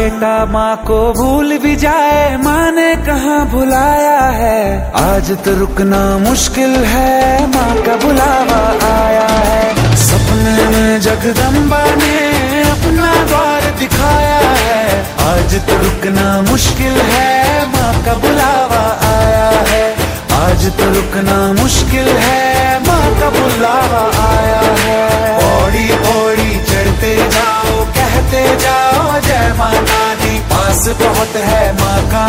बेटा माँ को भूल भी जाए, माँ ने कहाँ भुलाया है। आज तो रुकना मुश्किल है, माँ का बुलावा आया है। सपने में जगदम्बा ने अपना द्वार दिखाया है। आज तो रुकना मुश्किल है, माँ का बुलावा आया है। आज तो रुकना मुश्किल है, माँ का बुलावा आया है। पौड़ी पौड़ी चढ़ते जाओ, कहते जाओ जय माता दी, पास बहुत है माँ का